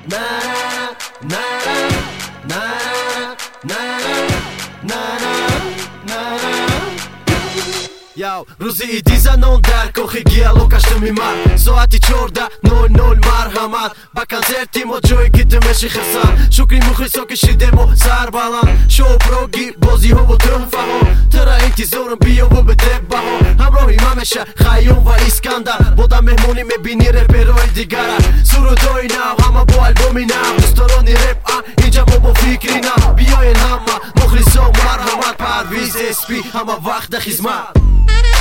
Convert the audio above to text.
روزی ایدی زنان در کخی گیالو کشتم ایمار ساعتی 14:00 مرحمت با کنسرتی ما جایی که تمشی خرسان شکری مخلصا کشیدم و سر بلند شو پروگی بازی ها و تحفه ها ترا انتظارم بیا و بده بها همراهی ممشه خیام و اسکندر بودم مهمونی میبینی رپرهای دیگر سرودای نو همه با البومی نو دوستارانی رپ اینجا ما با فکری نو بیاین همه مخلصا مرحمت پرویز اسپی همه وقت خدمت